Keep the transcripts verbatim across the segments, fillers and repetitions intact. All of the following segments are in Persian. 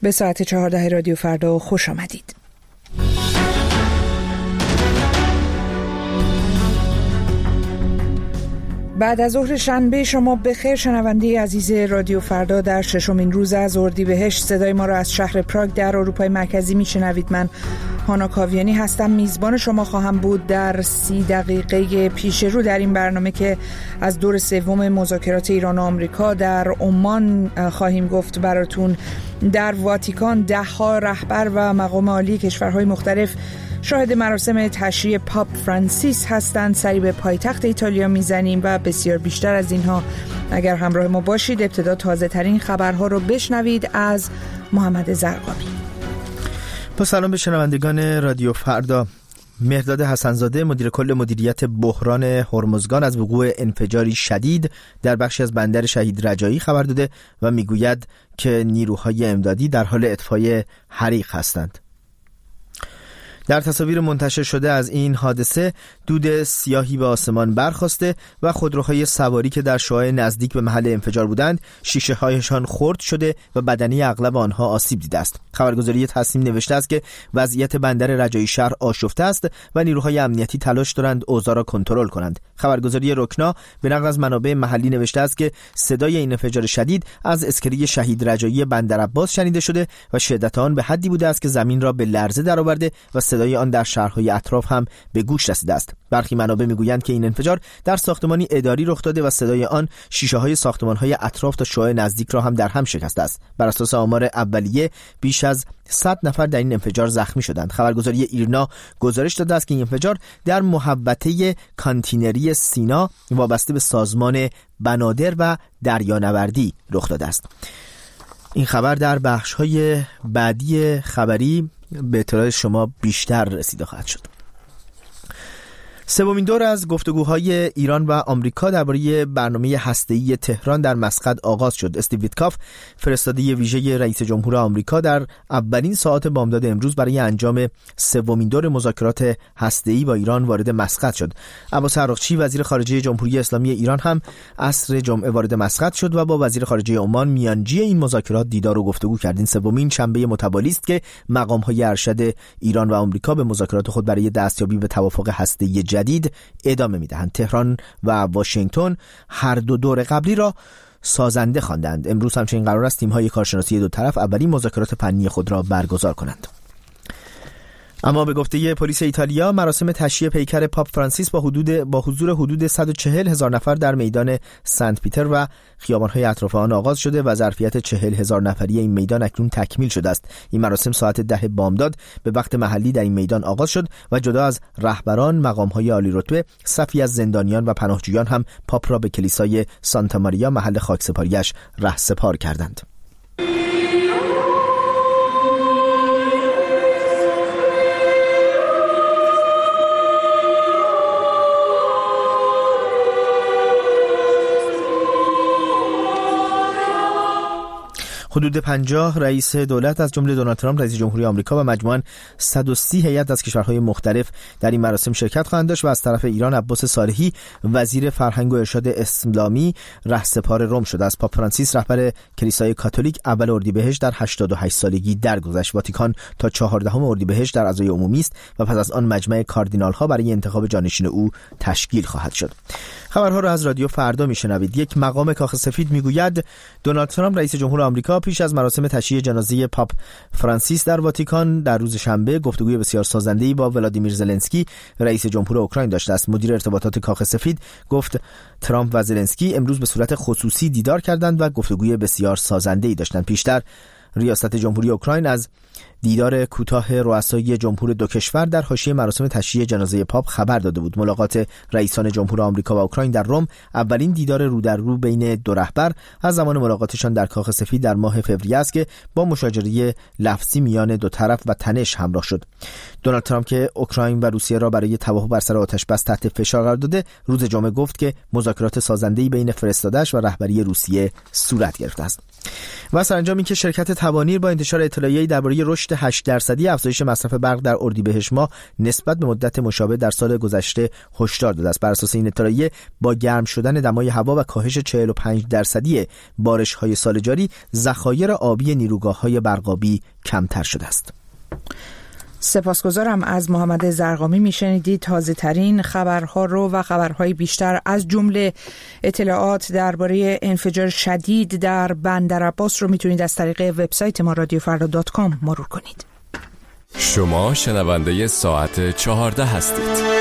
به ساعت چهارده رادیو فردا خوش آمدید. بعد از ظهر شنبه شما بخیر شنونده عزیز رادیو فردا. در ششمین روز از اردیبهشت صدای ما را از شهر پراگ در اروپای مرکزی میشنوید. من هانا کاویانی هستم، میزبان شما خواهم بود در سی دقیقه پیش رو در این برنامه که از دور سوم مذاکرات ایران و آمریکا در عمان خواهیم گفت براتون. در واتیکان ده ها رهبر و مقام عالی کشورهای مختلف شاهد مراسم تشییع پاپ فرانسیس هستند. سری به پایتخت ایتالیا میزنیم و بسیار بیشتر از اینها اگر همراه ما باشید. ابتدا تازه ترین خبرها رو بشنوید از محمد زرقامی. با سلام به شنوندگان رادیو فردا. مهرداد حسن‌زاده مدیر کل مدیریت بحران هرمزگان از وقوع انفجاری شدید در بخشی از بندر شهید رجایی خبر داده و میگوید که نیروهای امدادی در حال اطفای حریق هستند. در تصاویر منتشر شده از این حادثه دود سیاهی به آسمان برخاسته و خودروهای سواری که در شعاع نزدیک به محل انفجار بودند شیشه هایشان خرد شده و بدنه اغلب آنها آسیب دیده است. خبرگزاری تصنیم نوشته است که وضعیت بندر رجایی شهر آشفته است و نیروهای امنیتی تلاش دارند اوضاع را کنترل کنند. خبرگزاری رکنا به نقل از منابع محلی نوشته است که صدای این انفجار شدید از اسکله شهید رجایی بندر عباس شنیده شده و شدت آن به حدی بوده است که زمین را به لرزه درآورده و صدای آن در شهرهای اطراف هم به گوش رسیده است. برخی منابع میگویند که این انفجار در ساختمانی اداری رخ داده و صدای آن شیشه‌های ساختمان‌های اطراف تا شعاع نزدیک را هم در هم شکسته است. بر اساس آمار اولیه بیش از صد نفر در این انفجار زخمی شدند. خبرگزاری ایرنا گزارش داده است که این انفجار در محوطه کانتینری سینا وابسته به سازمان بنادر و دریانوردی رخ داده است. این خبر در بخش‌های بعدی خبری به اطلاع شما بیشتر رسیده خواهد شد. سومین دور از گفتگوهای ایران و آمریکا درباره برنامه هسته‌ای تهران در مسقط آغاز شد. استیو ویتکاف فرستاده ویژه رئیس جمهور آمریکا در اولین ساعات بامداد امروز برای انجام سومین دور مذاکرات هسته‌ای با ایران وارد مسقط شد. عباس عراقچی وزیر خارجه جمهوری اسلامی ایران هم عصر جمعه وارد مسقط شد و با وزیر خارجه عمان میانجی این مذاکرات دیدار و گفتگو کرد. این سومین شنبه متوالی است که مقام‌های ارشد ایران و آمریکا به مذاکرات خود برای دستیابی به توافق هسته‌ای جدید ادامه می‌دهند. تهران و واشنگتن هر دو دور قبلی را سازنده خواندند. امروز همچنین قرار است تیم‌های کارشناسی دو طرف اولین مذاکرات فنی خود را برگزار کنند. اما به گفته پلیس ایتالیا مراسم تشییع پیکر پاپ فرانسیس با حدود با حضور حدود صد و چهل هزار نفر در میدان سنت پیتر و خیابان‌های اطراف آن آغاز شده و ظرفیت چهل هزار نفری این میدان اکنون تکمیل شده است. این مراسم ساعت ده بامداد به وقت محلی در این میدان آغاز شد و جدا از رهبران مقام‌های عالی رتبه صفی از زندانیان و پناهجویان هم پاپ را به کلیسای سانتا ماریا محل خاکسپاریش رهسپار کردند. حدود پنجاه رئیس دولت از جمله دونالد ترامپ رئیس جمهوری آمریکا و مجموعاً صد و سی هیئت از کشورهای مختلف در این مراسم شرکت خواهند داشت و از طرف ایران عباس صالحی وزیر فرهنگ و ارشاد اسلامی رهسپار روم شده است. پاپ فرانسیس رهبر کلیسای کاتولیک اول اردیبهشت در هشتاد و هشت سالگی درگذشت. واتیکان تا چهاردهم اردیبهشت در اعضای عمومی است و پس از آن مجمع کاردینال‌ها برای انتخاب جانشین او تشکیل خواهد شد. خبرها را از رادیو فردا میشنوید. یک مقام کاخ سفید میگوید دونالد ترامپ رئیس جمهور آمریکا پیش از مراسم تشییع جنازه پاپ فرانسیس در واتیکان در روز شنبه گفتگوی بسیار سازنده‌ای با ولادیمیر زلنسکی رئیس جمهور اوکراین داشته است. مدیر ارتباطات کاخ سفید گفت ترامپ و زلنسکی امروز به صورت خصوصی دیدار کردند و گفتگوی بسیار سازنده‌ای داشتند. پیشتر ریاست جمهوری اوکراین از دیدار کوتاه رؤسای جمهور دو کشور در حاشیه مراسم تشییع جنازه پاپ خبر داده بود. ملاقات رئیسان جمهور آمریکا و اوکراین در روم اولین دیدار رو در رو بین دو رهبر از زمان ملاقاتشان در کاخ سفید در ماه فوریه است که با مشاجره لفظی میان دو طرف و تنش همراه شد. دونالد ترامپ که اوکراین و روسیه را برای توافق بر سر آتش بس تحت فشار قرار داده، روز جمعه گفت که مذاکرات سازنده‌ای بین فرستاده‌اش و رهبری روسیه صورت گرفته است. و سرانجام این که شرکت توانیر با انتشار اطلاعیه‌ای درباره رشد هشت درصدی افزایش مصرف برق در اردیبهشت ماه نسبت به مدت مشابه در سال گذشته هشدار داده است. بر اساس این اطلاعیه با گرم شدن دمای هوا و کاهش چهل و پنج درصدی بارش‌های سال جاری، ذخایر آبی نیروگاه‌های برقابی کمتر شده است. سپاسگزارم. از محمد زرقامی میشنیدید تازه ترین خبرها رو و خبرهای بیشتر از جمله اطلاعات درباره انفجار شدید در بندر عباس رو میتونید از طریق وبسایت ما رادیو فردا دات کام مرور کنید. شما شنونده ساعت چهارده هستید.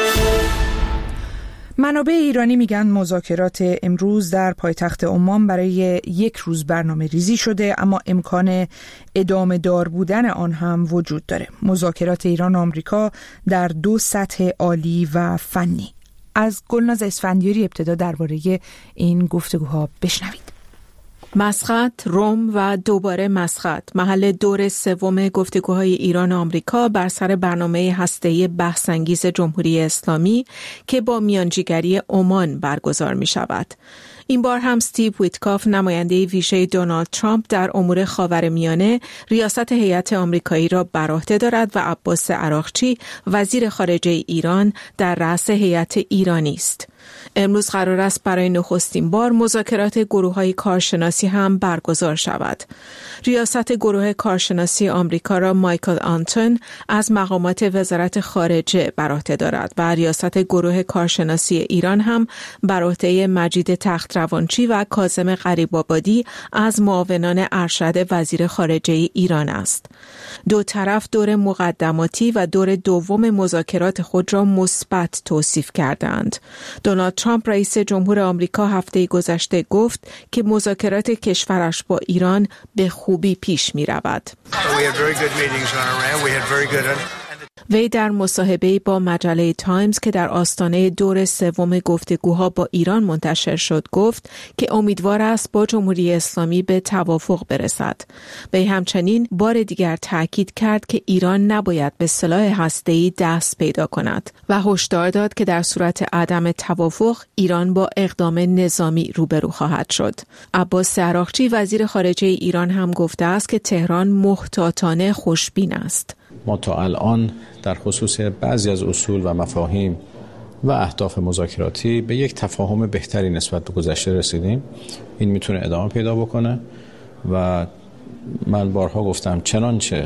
منابع ایرانی میگن مذاکرات امروز در پایتخت عمان برای یک روز برنامه ریزی شده، اما امکان ادامه دار بودن آن هم وجود داره. مذاکرات ایران و آمریکا در دو سطح عالی و فنی. از گلناز اسفندیاری ابتدا درباره این گفتگوها بشنوید. مسقط، روم و دوباره مسقط، محل دور سوم گفتگوهای ایران و آمریکا بر سر برنامه هسته‌ای بحث‌انگیز جمهوری اسلامی که با میانجیگری عمان برگزار می شود. این بار هم استیو ویتکاف، نماینده ویژه دونالد ترامپ در امور خاورمیانه، ریاست هیئت آمریکایی را بر عهده دارد و عباس عراقچی، وزیر خارجه ایران، در رأس هیئت ایرانی است. امروز قرار است برای نخستین بار مذاکرات گروه‌های کارشناسی هم برگزار شود. ریاست گروه کارشناسی آمریکا را مایکل آنتون از مقامات وزارت خارجه بر عهده دارد و ریاست گروه کارشناسی ایران هم بر عهده مجید تخت‌روانچی و کاظم غریب‌آبادی از معاونان ارشد وزیر خارجه ایران است. دو طرف دور مقدماتی و دور دوم مذاکرات خود را مثبت توصیف کردند. دونالد ترامپ رئیس جمهور آمریکا هفته گذشته گفت که مذاکرات کشورش با ایران به خوبی پیش می رود. وی در مصاحبه‌ای با مجله تایمز که در آستانه دور سوم گفتگوها با ایران منتشر شد گفت که امیدوار است با جمهوری اسلامی به توافق برسد. وی همچنین بار دیگر تاکید کرد که ایران نباید به سلاح هسته‌ای دست پیدا کند و هشدار داد که در صورت عدم توافق ایران با اقدام نظامی روبرو خواهد شد. عباس عراقچی، وزیر خارجه ایران، هم گفته است که تهران محتاطانه خوشبین است. ما تا الان در خصوص بعضی از اصول و مفاهیم و اهداف مذاکراتی به یک تفاهم بهتری نسبت به گذشته رسیدیم. این میتونه ادامه پیدا بکنه و من بارها گفتم چنانچه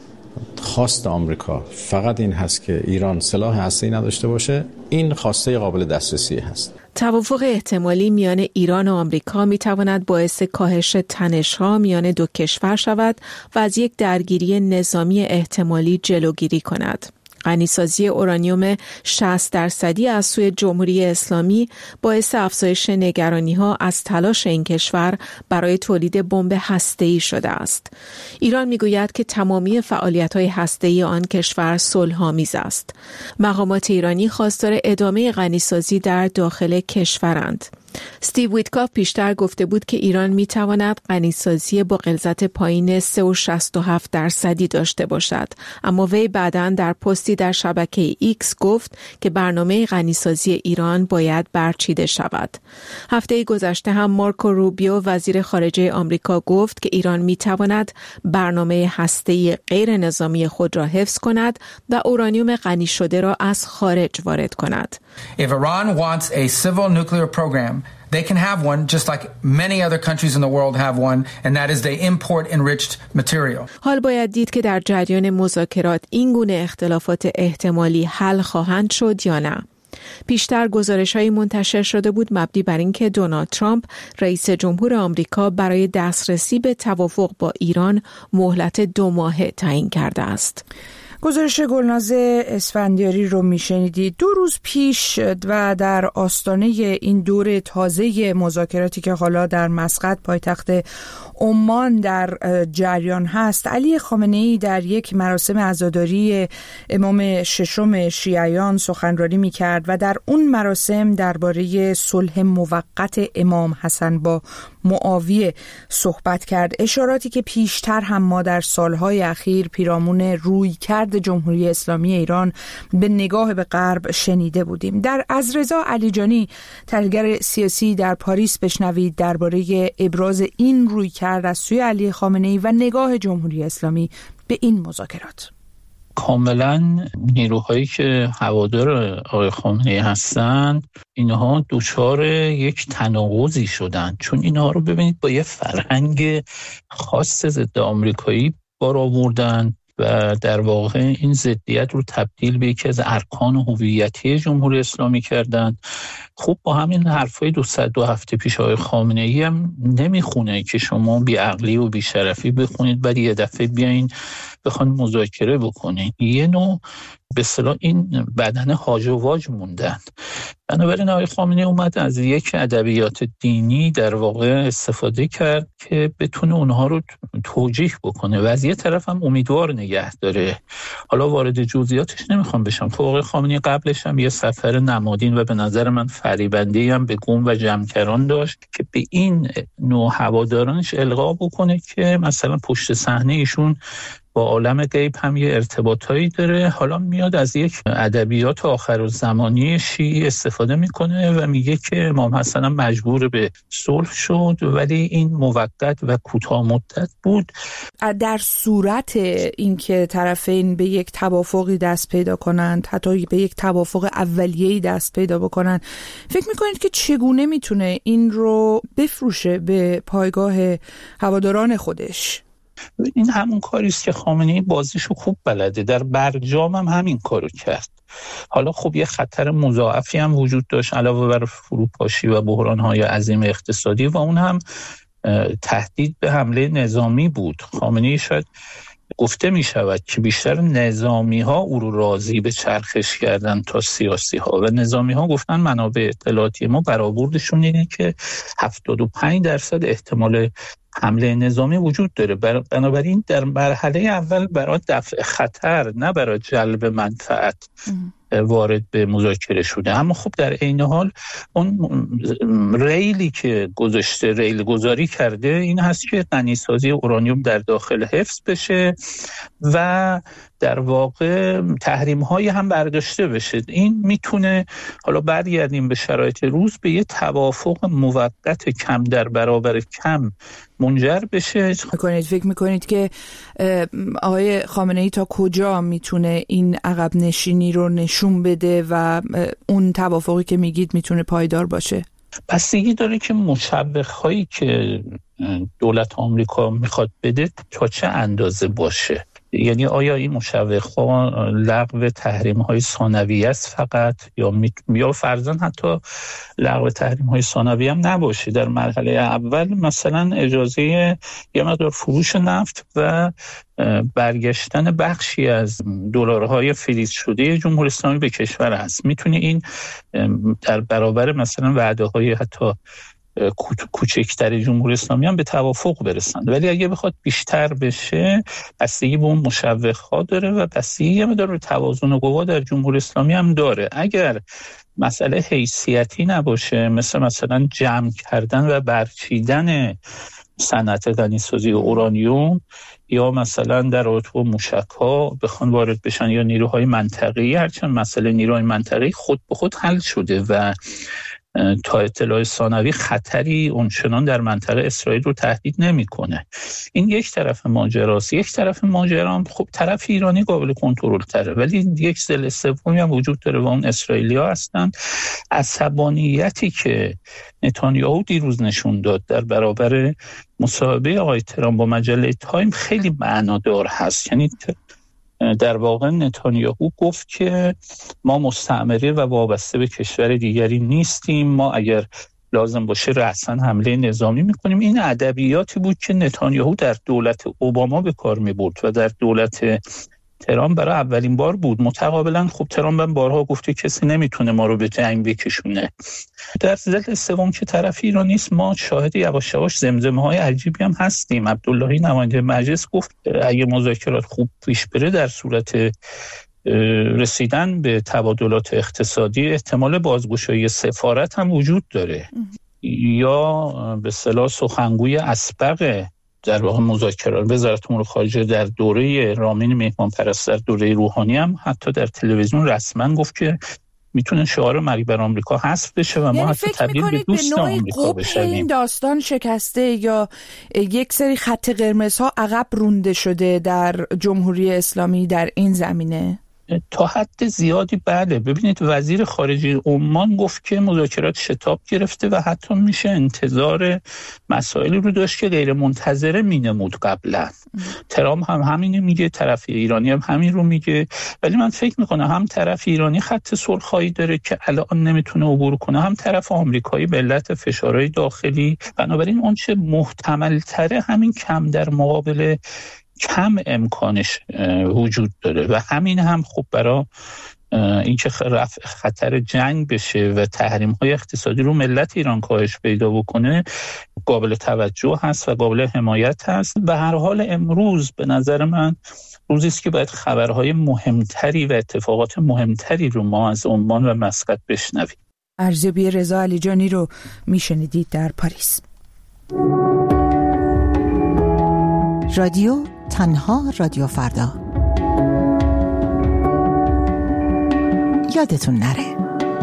خواست آمریکا فقط این هست که ایران سلاح هسته‌ای نداشته باشه، این خواسته قابل دسترسی هست. توافق احتمالی میان ایران و آمریکا می تواند باعث کاهش تنش‌ها میان دو کشور شود و از یک درگیری نظامی احتمالی جلوگیری کند. غنیسازی اورانیوم شصت درصدی از سوی جمهوری اسلامی باعث افزایش نگرانی‌ها از تلاش این کشور برای تولید بمب هسته‌ای شده است. ایران می‌گوید که تمامی فعالیت‌های هسته‌ای آن کشور صلح‌آمیز است. مقامات ایرانی خواستار ادامه غنیسازی در داخل کشورند. استیو ویتکاف پیشتر گفته بود که ایران میتواند غنیسازی با غلظت پایین سه و شصت و هفت درصدی داشته باشد، اما وی بعداً در پستی در شبکه ایکس گفت که برنامه غنیسازی ایران باید برچیده شود. هفته گذشته هم مارکو روبیو، وزیر خارجه آمریکا، گفت که ایران میتواند برنامه هسته‌ای غیر نظامی خود را حفظ کند و اورانیوم غنی شده را از خارج وارد کند. If Iran wants a civil nuclear program, they can have one just like many other countries in the world have one, and that is they import enriched material. حال باید دید که در جریان مذاکرات این گونه اختلافات احتمالی حل خواهند شد یا نه. پیشتر گزارش‌هایی منتشر شده بود مبنی بر اینکه دونالد ترامپ، رئیس جمهور آمریکا، برای دسترسی به توافق با ایران مهلت دو ماهه تعیین کرده است. گزارش گلناز اسفندیاری رو میشنیدید. دو روز پیش و در آستانه این دور تازه مذاکراتی که حالا در مسقط پایتخت عمان در جریان هست، علی خامنه‌ای در یک مراسم عزاداری امام ششم شیعیان سخنرانی میکرد و در اون مراسم درباره صلح موقت امام حسن با معاویه صحبت کرد. اشاراتی که پیشتر هم ما در سالهای اخیر پیرامون رویکرد جمهوری اسلامی ایران به نگاه به غرب شنیده بودیم. در از رضا علیجانی، تحلیلگر سیاسی در پاریس، بشنوید درباره ابراز این رویکرد از سوی علی خامنه‌ای و نگاه جمهوری اسلامی به این مذاکرات. کاملا نیروهایی که هوادار آقای خامنه‌ای هستند اینها دچار یک تناقضی شدن، چون اینها رو ببینید با یه فرهنگ خاص ضد آمریکایی بار آوردن و در واقع این ضدیت رو تبدیل به یکی از ارکان هویتی جمهوری اسلامی کردن. خب با همین حرفای دو صد دو هفته پیش آقای خامنه‌ای هم نمیخونه که شما بی‌عقلی و بی‌شرفی بخونید بعد یه دفعه بیاین بخوان مذاکره بکنین. یه نوع به اصطلاح این بدن هاج و واج موندن. بنابراین آقای خامنه‌ای اومد از یک ادبیات دینی در واقع استفاده کرد که بتونه اونها رو توجیه بکنه و از یه طرف هم امیدوار نگه داره. حالا وارد جزئیاتش نمیخوام بشم. خب آقای خامنه‌ای قبلش هم یه سفر نمادین و به نظر من فریبنده‌ای هم به قم و جمکران داشت که به این نوع هوادارانش القا بکنه که مثلا پشت صحنه ایشون با عالم غیب هم یه ارتباطایی داره. حالا میاد از یک ادبیات آخرالزمانی شیعی استفاده میکنه و میگه که امام حسن هم مجبور به صلح شد ولی این موقت و کوتاه مدت بود. در صورت اینکه طرفین به یک توافقی دست پیدا کنند، حتی به یک توافق اولیه‌ای دست پیدا بکنند، فکر میکنید که چگونه میتونه این رو بفروشه به پایگاه هواداران خودش؟ این همون کاری است که خامنه‌ای بازیشو خوب بلده. در برجام هم همین کارو کرد. حالا خب یه خطر مضاعفی هم وجود داشت علاوه بر فروپاشی و بحران‌های عظیم اقتصادی و اون هم تهدید به حمله نظامی بود. خامنه‌ای شاید گفته می شود که بیشتر نظامی ها او رو راضی به چرخش کردن تا سیاسی ها و نظامی ها گفتن منابع اطلاعاتی ما برآوردشون اینه که هفتاد و پنج درصد احتمال حمله نظامی وجود داره. بنابراین در مرحله اول برای دفع خطر نه برای جلب منفعت وارد به مذاکره شده. اما خب در عین حال اون ریلی که گذاشته، ریل گذاری کرده این هست که غنیسازی اورانیوم در داخل حفظ بشه و در واقع تحریم های هم برداشته بشه. این میتونه، حالا برگردیم به شرایط روز، به یه توافق موقت کم در برابر کم منجر بشه. میکنید فکر میکنید که آقای خامنه‌ای تا کجا میتونه این عقب نشینی رو نشون بده و اون توافقی که میگید میتونه پایدار باشه؟ بستگی داره که مشوق‌هایی که دولت آمریکا میخواد بده تا چه اندازه باشه. یعنی آیا این مشوق‌ها لغو تحریم‌های ثانویه است فقط یا می... یا فرضاً حتی لغو تحریم‌های ثانویه هم نباشه. در مرحله اول مثلا اجازه یه مقدار فروش نفت و برگشتن بخشی از دلارهای فریز شده جمهوری اسلامی به کشور است. میتونه این در برابر مثلا وعده‌های حتی کوچکتر جمهوری اسلامی هم به توافق برسند، ولی اگه بخواد بیشتر بشه بستگی به اون مشوق‌ها داره و بستگی هم داره توازن و قوا در جمهوری اسلامی هم داره. اگر مسئله حیثیتی نباشه، مثل مثلا جمع کردن و برچیدن صنعت غنیسازی اورانیوم یا مثلا در رابطه با موشک‌ها بخوان وارد بشن یا نیروهای منطقه‌ای، هرچند مسئله نیروهای منطقه‌ای خود به خود حل شده و تا اطلاع ثانوی خطری اونچنان در منطقه اسرائیل رو تهدید نمی‌کنه. این یک طرف ماجراست. یک طرف ماجرا هم خب طرف ایرانی قابل کنترل تره، ولی یک ضلع سومی هم وجود داره و اون اسرائیلی‌ها هستن. عصبانیتی که نتانیاهو دیروز نشون داد در برابر مصاحبه آقای ترامپ با مجله تایم خیلی معنادار هست. یعنی در واقع نتانیاهو گفت که ما مستعمره و وابسته به کشور دیگری نیستیم، ما اگر لازم باشه رأساً حمله نظامی میکنیم. این ادبیاتی بود که نتانیاهو در دولت اوباما به کار میبرد و در دولت ترامپ برای اولین بار بود. متقابلا خب ترامپ هم بارها گفته کسی نمیتونه ما رو به جنگ بکشونه. در ضد سوم که طرف ایران نیست، ما شاهد یواش یواش زمزمه‌های عجیبی هم هستیم. عبداللهی نماینده مجلس گفت اگه مذاکرات خوب پیش بره در صورت رسیدن به تبادلات اقتصادی احتمال بازگشایی سفارت هم وجود داره. یا به اصطلاح سخنگوی اسبق در واقع مذاکرات وزارت امور خارجه در دوره رامین مهمان پرست در دوره روحانی هم حتی در تلویزیون رسما گفت که میتونه شعار مرگ بر آمریکا حذف بشه و یعنی ما حتی تبدیل به دوست آمریکا بشیم. این داستان شکسته یا یک سری خط قرمزها عقب رونده شده در جمهوری اسلامی در این زمینه؟ تا حد زیادی بله. ببینید وزیر خارجه عمان گفت که مذاکرات شتاب گرفته و حتی میشه انتظار مسائلی رو داشت که غیر منتظره مینمود قبلا. ترامپ هم همینو میگه، طرف ایرانی هم همین رو میگه، ولی من فکر میکنم هم طرف ایرانی خط سرخایی داره که الان نمیتونه عبور کنه، هم طرف آمریکایی به علت فشارهای داخلی. بنابراین اون چه محتمل تره همین کم در مقابل کم امکانش وجود داره و همین هم خب برای اینکه رفع خطر جنگ بشه و تحریم‌های اقتصادی رو ملت ایران کاهش پیدا بکنه قابل توجه هست و قابل حمایت هست. به هر حال امروز به نظر من روزی است که باید خبرهای مهمتری و اتفاقات مهمتری رو ما از عمان و مسقط بشنویم. ارزیابی رضا علیجانی رو میشنیدید در پاریس. رادیو تنها رادیو فردا. یادتون نره.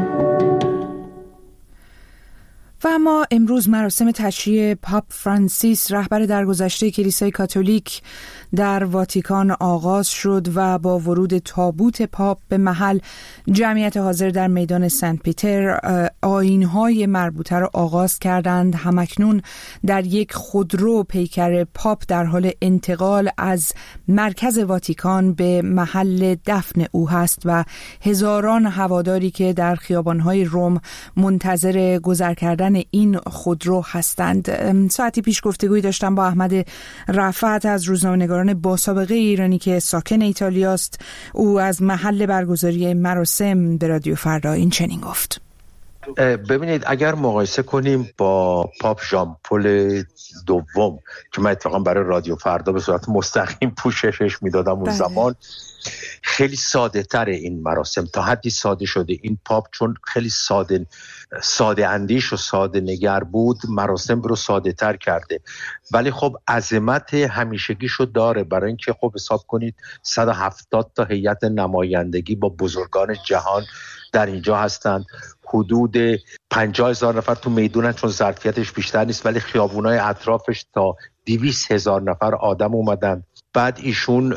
و اما امروز مراسم تشییع پاپ فرانسیس رهبر درگذشته کلیسای کاتولیک در واتیکان آغاز شد و با ورود تابوت پاپ به محل جمعیت حاضر در میدان سنت پیتر آیین‌های مربوطه را آغاز کردند. همکنون در یک خودرو پیکر پاپ در حال انتقال از مرکز واتیکان به محل دفن او هست و هزاران هواداری که در خیابان‌های روم منتظر گذر کردن این خودرو هستند. ساعتی پیش گفتگوی داشتم با احمد رفعت از روزنامه‌نگاران با سابقه ایرانی که ساکن ایتالیاست. او از محل برگزاری مراسم به رادیو فردا این چنین گفت: ببینید اگر مقایسه کنیم با پاپ ژان پل دوم که من اتفاقا برای رادیو فردا به صورت مستقیم پوششش میدادم اون زمان، خیلی ساده تر این مراسم، تا حدی ساده شده. این پاپ چون خیلی ساده ساده اندیش و ساده نگر بود مراسم رو ساده تر کرده، ولی خب عظمت همیشگیشو داره، برای اینکه خب حساب کنید صد و هفتاد تا هیئت نمایندگی با بزرگان جهان در اینجا هستند، حدود پنجاه هزار نفر تو میدونن چون ظرفیتش بیشتر نیست، ولی خیابونای اطرافش تا دویست هزار نفر آدم اومدن. بعد ایشون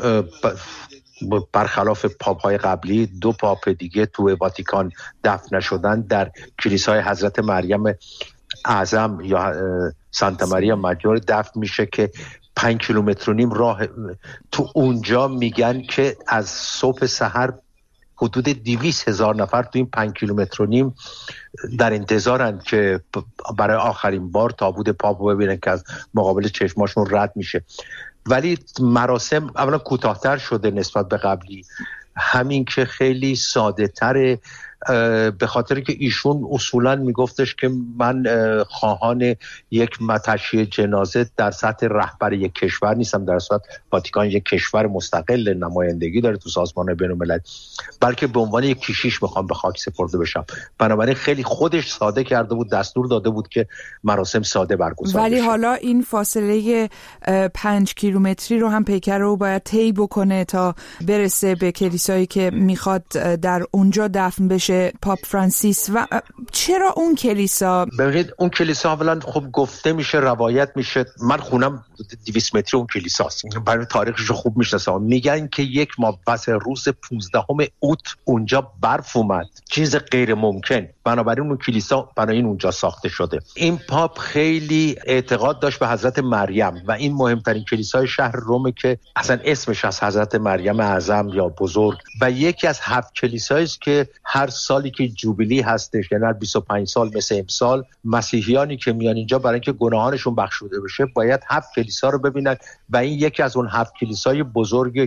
برخلاف پاپ های قبلی دو پاپ دیگه تو واتیکان دفن شدن، در کلیسای حضرت مریم اعظم یا سانتا ماریا ماجور دفن میشه که پنج کیلومتر و نیم راه. تو اونجا میگن که از صبح سحر حدود دویست هزار نفر تو این پنج کیلومتر و نیم در انتظارن که برای آخرین بار تابوت پاپ رو ببینن که از مقابل چشماشون رد میشه. ولی مراسم اولا کوتاه‌تر شده نسبت به قبلی، همین که خیلی ساده تره، به خاطر که ایشون اصولا میگفتش که من خواهان یک تشییع جنازه در سطح رهبر یک کشور نیستم، در صورت واتیکان یک کشور مستقل نمایندگی داره تو سازمان بین‌الملل، بلکه به عنوان یک کشیش میخوام به خاک سپرده بشم. بنابراین خیلی خودش ساده کرده بود، دستور داده بود که مراسم ساده برگزار ولی بشه. حالا این فاصله پنج کیلومتری رو هم پیکر رو باید طی بکنه تا برسه به کلیسایی که میخواد در اونجا دفن بشه پاپ فرانسیس. و چرا اون کلیسا؟ ببینید اون کلیسا اولا خب گفته میشه، روایت میشه، من خونم دویست متری اون کلیساست، برای تاریخش خوب میشناسم، میگن که یک ماه پس روز پانزدهم اوت اونجا برف اومد، چیز غیر ممکن، بنابراین اون کلیسا برای این اونجا ساخته شده. این پاپ خیلی اعتقاد داشت به حضرت مریم و این مهمترین کلیسای شهر رومه که اصلا اسمش از حضرت مریم اعظم یا بزرگ، و یکی از هفت کلیسایی است که هر سالی که جوبیلی هستش، یعنی بیست و پنج سال مثل امسال، مسیحیانی که میان اینجا برای اینکه گناهانشون بخشوده بشه باید هفت کلیسا رو ببینن و این یکی از اون هفت کلیسای بزرگه که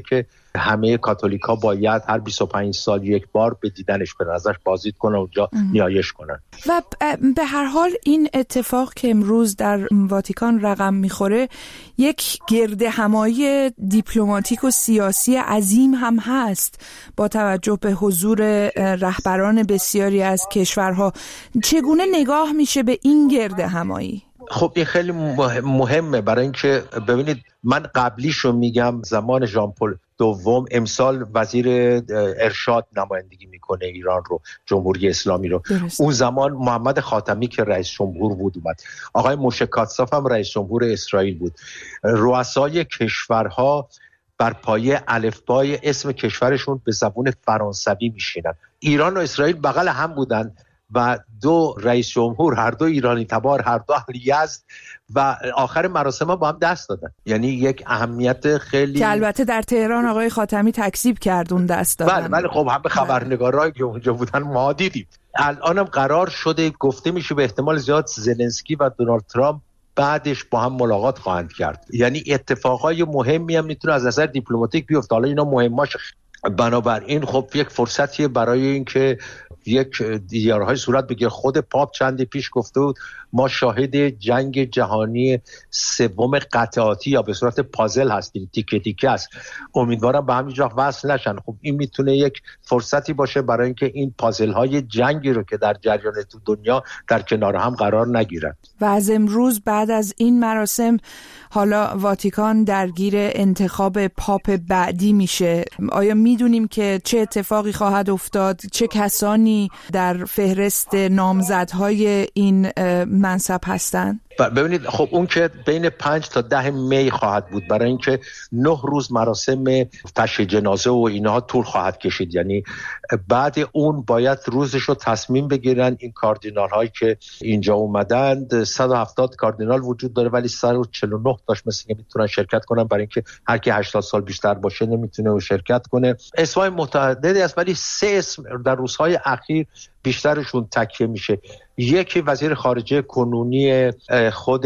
همه کاتولیکا باید هر بیست و پنج سال یک بار به دیدنش برن، ازش بازدید کنن، اونجا نیایش کنن. و به هر حال این اتفاق که امروز در واتیکان رقم میخوره یک گرد همایی دیپلماتیک و سیاسی عظیم هم هست با توجه به حضور رهبران بسیاری از کشورها. چگونه نگاه میشه به این گرد همایی؟ خب این خیلی مهمه، برای اینکه ببینید من قبلیشو میگم، زمان ژان پل دوم امسال وزیر ارشاد نمایندگی میکنه ایران رو، جمهوری اسلامی رو. درست. اون زمان محمد خاتمی که رئیس جمهور بود اومد، آقای موشه کاتساف هم رئیس جمهور اسرائیل بود. رؤسای کشورها بر پایه الفبای اسم کشورشون به زبان فرانسوی میشینن. ایران و اسرائیل بغل هم بودن و دو رئیس جمهور، هر دو ایرانی تبار، هر دو اهل یزد، و آخر مراسم با هم دست دادن. یعنی یک اهمیت خیلی که البته در تهران آقای خاتمی تکذیب کرد اون دست دادن. بله بله، خب همه خبرنگارایی که اونجا بودن ما دیدیم. الانم قرار شده، گفته میشه به احتمال زیاد زلنسکی و دونالد ترامپ بعدش با هم ملاقات خواهند کرد. یعنی اتفاقای مهمی هم میتونه از نظر دیپلماتیک بیفته. حالا اینا مهماش، بنابراین خب یک فرصتیه برای اینکه یک دیدارهای صورت بگیره. خود پاپ چندی پیش گفته بود ما شاهد جنگ جهانی سوم قطعاتی یا به صورت پازل هستیم، تیکه تیکه است، امیدوارم به همین جا وصل نشن. خب این میتونه یک فرصتی باشه برای اینکه این پازل های جنگی رو که در جریان تو دنیا در کنار هم قرار نگیرن. و از امروز بعد از این مراسم حالا واتیکان درگیر انتخاب پاپ بعدی میشه. آیا میدونیم که چه اتفاقی خواهد افتاد؟ چه کسانی در فهرست نامزدهای این منصب هستند؟ ببینید خب اون که بین پنج تا ده می خواهد بود، برای اینکه نه روز مراسم تشییع جنازه و اینها طول خواهد کشید. یعنی بعد اون باید روزش رو تصمیم بگیرن. این کاردینال هایی که اینجا اومدند صد و هفتاد کاردینال وجود داره، ولی صد و چهل و نه تاش مثل که میتونن شرکت کنن، برای اینکه هر کی هشتاد سال بیشتر باشه نمیتونه و شرکت کنه. اسمای متعددی است، ولی سه اسم در روزهای اخیر بیشترشون تکیه میشه. یکی وزیر خارجه کنونی خود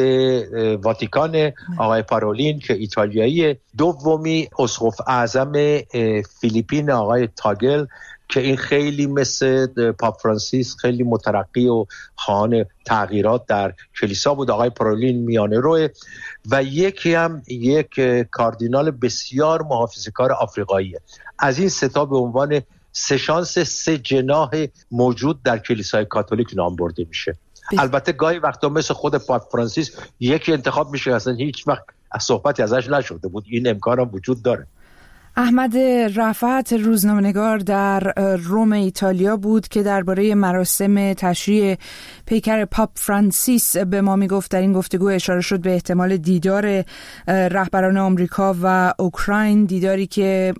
واتیکان آقای پارولین که ایتالیاییه، دومی اسقف اعظم فیلیپین آقای تاگل که این خیلی مثل پاپ فرانسیس خیلی مترقی و خواهان تغییرات در کلیسا بود، آقای پارولین میانه روه، و یکی هم یک کاردینال بسیار محافظه‌کار آفریقاییه. از این سه تا به عنوان سه شانس سه جناح موجود در کلیسای کاتولیک نام برده میشه. بی... البته گاهی وقتا مثل خود پاپ فرانسیس یکی انتخاب میشه اصلا هیچ وقت صحبتی ازش نشده بود. این امکان هم وجود داره. احمد رفعت روزنامه‌نگار در روم ایتالیا بود که درباره مراسم تشییع پیکر پاپ فرانسیس به ما میگفت. در این گفتگو اشاره شد به احتمال دیدار رهبران آمریکا و اوکراین، دیداری که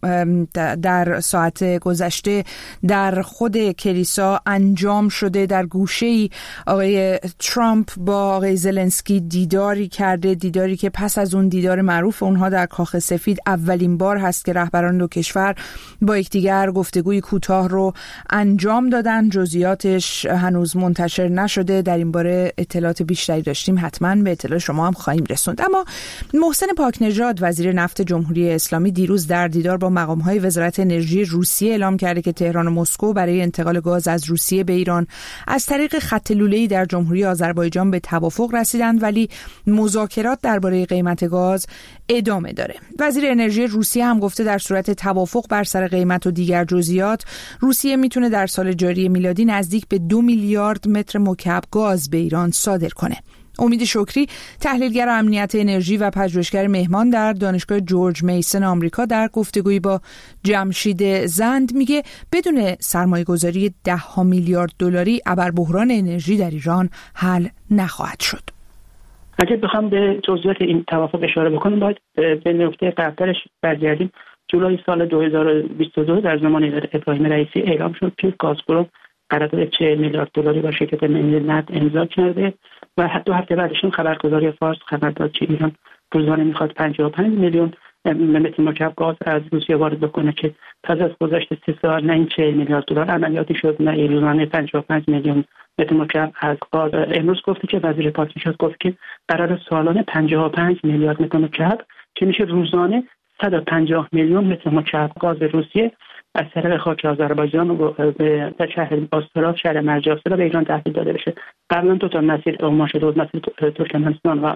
در ساعت گذشته در خود کلیسا انجام شده. در گوشه‌ای آقای ترامپ با آقای زلنسکی دیداری کرده، دیداری که پس از اون دیدار معروف اونها در کاخ سفید اولین بار هست که رهبران دو کشور با یکدیگر گفتگوی کوتاه رو انجام دادن. جزئیاتش هنوز منتشر نشده. در این باره اطلاعات بیشتری داشتیم حتما به اطلاع شما هم خواهیم رسوند. اما محسن پاکنژاد وزیر نفت جمهوری اسلامی دیروز در دیدار با مقام‌های وزارت انرژی روسیه اعلام کرده که تهران و مسکو برای انتقال گاز از روسیه به ایران از طریق خط لوله‌ای در جمهوری آذربایجان به توافق رسیدند، ولی مذاکرات درباره قیمت گاز ادامه داره. وزیر انرژی روسیه هم گفته در صورت توافق بر سر قیمت و دیگر جزئیات روسیه میتونه در سال جاری میلادی نزدیک به دو میلیارد متر مکعب گاز به ایران صادر کنه. امید شکری تحلیلگر امنیت انرژی و پژوهشگر مهمان در دانشگاه جورج میسن آمریکا در گفتگویی با جمشید زند میگه بدون سرمایه‌گذاری ده ها میلیارد دلاری ابربحران انرژی در ایران حل نخواهد شد. اگه بخوام به جزئیات این توافق اشاره بکنم باید به نقطه قبلش برگردیم. جولای سال دو هزار و بیست و دو در زمان ابراهیم رئیسی اعلام شد که گازپروم قرارداد چهل میلیارد دلاری با شرکت ملی نفت امضا کرده و حتی هفته بعدشون خبرگزاری فارس خبر داد که ایران روزانه میخواد پنجاه و پنج میلیون متر مکعب گاز از روسیه وارد بکنه که پس از گذشت سه سال نه این چهل میلیارد دلار عملیاتی شد، نه روزانه پنجاه و پنج میلیون متر مکعب از گاز. امروز گفته که وزیر پاکنژاد گفت که قرار سالانه پنجاه و پنج میلیارد متر مکعب که میشه روزانه صد و پنجاه میلیون متر مکعب گاز روسیه از طریق خاک آذربایجان به شهر آسترا، شهر مرج آسترا به ایران تحویل داده بشه. قبلا دو تا مسیر اعمال شده بود، مسیر ترکمنستان و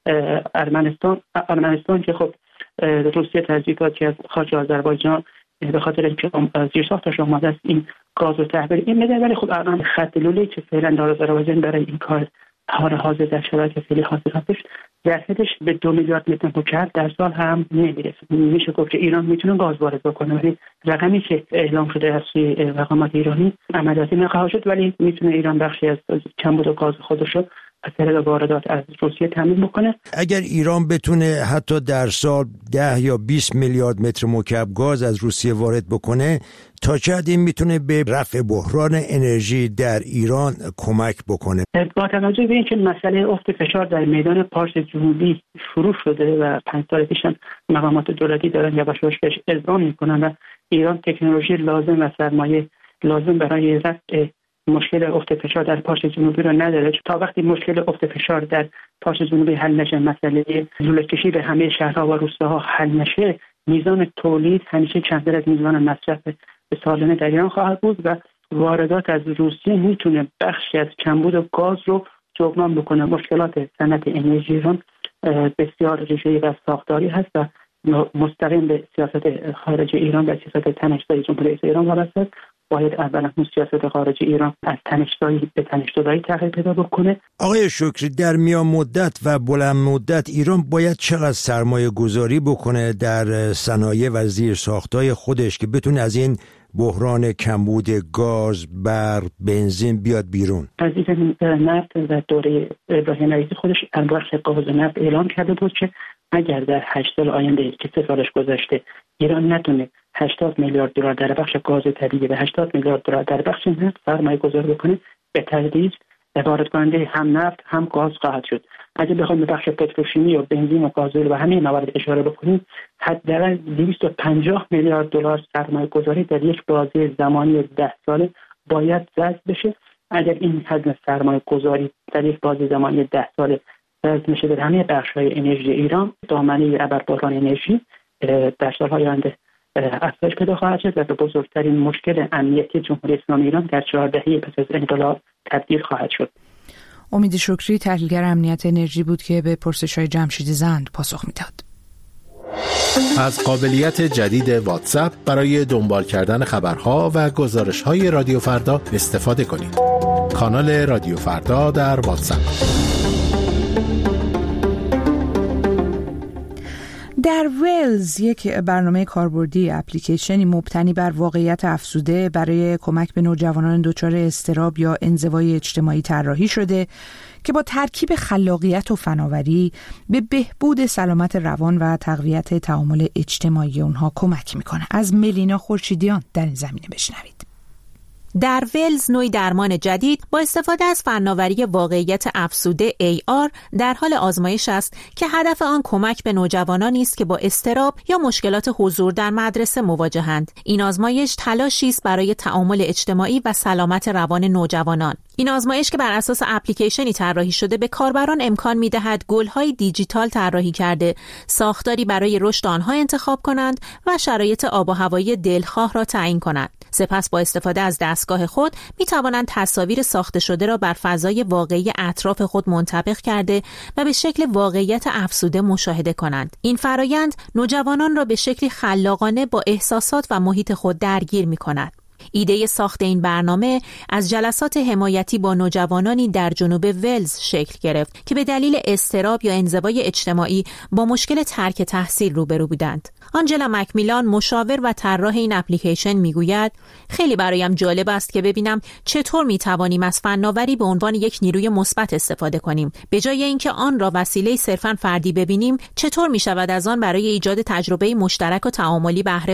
ارمنستان. ارمنستان که خب روسیه تضییعات که از خاک آذربایجان به خاطر اینکه زیرساختش آماده است این گاز رو تحویل این بده، ولی خب الان خط لوله که فعلا در آذربایجان برای این کار حال حاضر در شرایط فعلی حاضر هستش ظرفیتش به دو میلیارد متر مکعب در سال هم نمیرسه. میشه گفت که ایران میتونه گاز وارد بکنه، ولی رقمی که اعلام شده از سوی مقامات ایرانی عملیاتی نخواهد شد، ولی میتونه ایران بخشی از کمبود گاز خودش رو از طریق واردات از روسیه تامین بکنه. اگر ایران بتونه حتی در سال ده یا بیست میلیارد متر مکعب گاز از روسیه وارد بکنه، تا چه حد این میتونه به رفع بحران انرژی در ایران کمک بکنه؟ با توجه به اینکه مسئله افت فشار در میدان پارس جنوبی شروع شده و پنج سال پیش مقامات دولتی دارن یواش یواش بهش اقدام میکنن و ایران تکنولوژی لازم و سرمایه لازم برای رفع مشکل افت فشار در پارس جنوبی رو نداره. تا وقتی مشکل افت فشار در پارس جنوبی حل نشه، مسئله لوله کشی به همه شهرها و روستاها حل نشه، میزان تولید همیشه کمتر از میزان مصرف به سالانه در ایران خواهد بود و واردات از روسیه میتونه بخشی از کمبود گاز رو جبران بکنه. مشکلات صنعت انرژی ایران بسیار ریشه‌ای و ساختاری هست و مستقیم به سیاست خارجی ایران و سیاست تنش‌زایی جمهوری اسلامی ایران وابسته است. باید اولا اون سیاست خارجی ایران از تنش‌زایی به تنش‌زدایی تغییر پیدا بکنه. آقای شکری، در میان مدت و بلند مدت ایران باید چقدر سرمایه گذاری بکنه در صنایع و زیرساخت‌های خودش که بتونه از این بحران کمبود گاز، برق، بنزین بیاد بیرون؟ عزیزم، نفت و دوره ابراهیم رئیسی خودش در بخش گاز و نفت اعلام کرده بود که اگر در هشت سال آینده که سه سالش گذشته ایران نتونه هشتاد میلیارد دلار در بخش گاز طبیعی و هشتاد میلیارد دلار در بخش نفت سرمایه گذاری بکنه، به تدریج وارد کننده هم نفت هم گاز خواهد شد. اگه بخوایم به بخش پتروشیمی و بنزین و گازوئیل و همه موارد اشاره بکنیم، حداقل دویست و پنجاه میلیارد دلار سرمایه گذاری در یک بازه زمانی ده ساله باید جذب بشه. اگر این حجم سرمایه گذاری در یک بازه زمانی ده ساله جذب میشه در همه بخش‌های انرژی ایران، دامنه ابربحران انرژی در سال‌های آینده افزایش پیدا خواهد شد و به بزرگترین مشکل امنیتی جمهوری اسلامی ایران در چهار دهه پس از انقلاب تبدیل خواهد شد. امید شکری، تحلیلگر امنیت انرژی بود که به پرسش‌های جمشید زند پاسخ میداد. از قابلیت جدید واتساپ برای دنبال کردن خبرها و گزارش‌های رادیو فردا استفاده کنید. کانال رادیو فردا در واتساپ. در ولز یک برنامه کاربردی اپلیکیشنی مبتنی بر واقعیت افزوده برای کمک به نوجوانان دچار اضطراب یا انزوای اجتماعی طراحی شده که با ترکیب خلاقیت و فناوری به بهبود سلامت روان و تقویت تعامل اجتماعی اونها کمک میکنه. از ملینا خورشیدیان در این زمینه بشنوید. در ولز نوعی درمان جدید با استفاده از فناوری واقعیت افزوده ای آر در حال آزمایش است که هدف آن کمک به نوجوانانی است که با اضطراب یا مشکلات حضور در مدرسه مواجهند. این آزمایش تلاشی است برای تعامل اجتماعی و سلامت روان نوجوانان. این آزمایش که بر اساس اپلیکیشنی طراحی شده به کاربران امکان می‌دهد گل‌های دیجیتال طراحی کرده ساختاری برای رشد آنها انتخاب کنند و شرایط آب و هوایی دلخواه را تعیین کنند. سپس با استفاده از دستگاه خود می توانند تصاویر ساخته شده را بر فضای واقعی اطراف خود منطبق کرده و به شکل واقعیت افزوده مشاهده کنند. این فرایند نوجوانان را به شکلی خلاقانه با احساسات و محیط خود درگیر می کند. ایده ساخت این برنامه از جلسات حمایتی با نوجوانانی در جنوب ولز شکل گرفت که به دلیل اضطراب یا انزوای اجتماعی با مشکل ترک تحصیل روبرو بودند. آنجلا مکمیلان، مشاور و طراح این اپلیکیشن، میگوید خیلی برایم جالب است که ببینم چطور میتوانیم از فناوری به عنوان یک نیروی مثبت استفاده کنیم. به جای اینکه آن را وسیله صرفاً فردی ببینیم، چطور میشود از آن برای ایجاد تجربه مشترک و تعاملی بهره برد.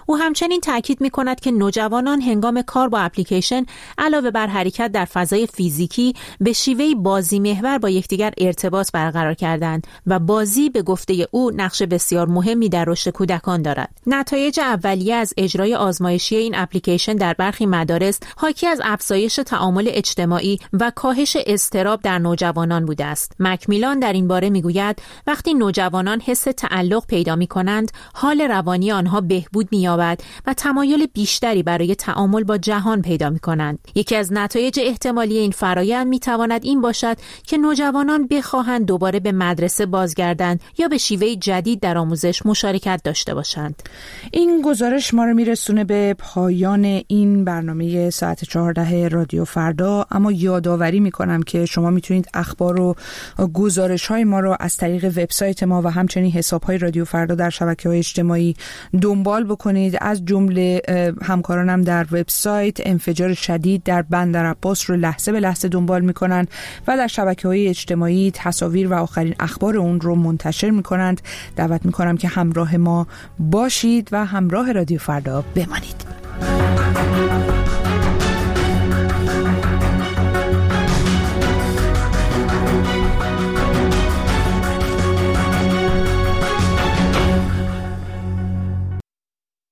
او همچنین تاکید می‌کند که نوجوانان هنگام کار با اپلیکیشن علاوه بر حرکت در فضای فیزیکی به شیوهی بازی محور با یکدیگر ارتباط برقرار کردند و بازی به گفته او نقش بسیار مهمی در رشد کودکان دارد. نتایج اولیه از اجرای آزمایشی این اپلیکیشن در برخی مدارس حاکی از افزایش تعامل اجتماعی و کاهش اضطراب در نوجوانان بوده است. مکمیلان در این باره میگوید وقتی نوجوانان حس تعلق پیدا می‌کنند، حال روانی آنها بهبود می‌یابد و تمایل بیشتری برای تعامل با جهان پیدا می‌کنند. یکی از نتایج احتمالی این فرآیند می‌تواند این باشد که نوجوانان بخواهند دوباره به مدرسه بازگردند یا به شیوه جدید در آموزش مشارکت داشته باشند. این گزارش ما رو میرسونه به پایان این برنامه ساعت چهارده رادیو فردا، اما یادآوری میکنم که شما میتونید اخبار و گزارش های ما رو از طریق وبسایت ما و همچنین حساب های رادیو فردا در شبکه‌های اجتماعی دنبال بکنید. از جمله همکارانم در وبسایت انفجار شدید در بندر عباس رو لحظه به لحظه دنبال میکنن و در شبکه‌های اجتماعی تصاویر و آخرین اخبار اون رو منتشر میکنند. دعوت میکنم که همراه ما باشید و همراه رادیو فردا بمانید.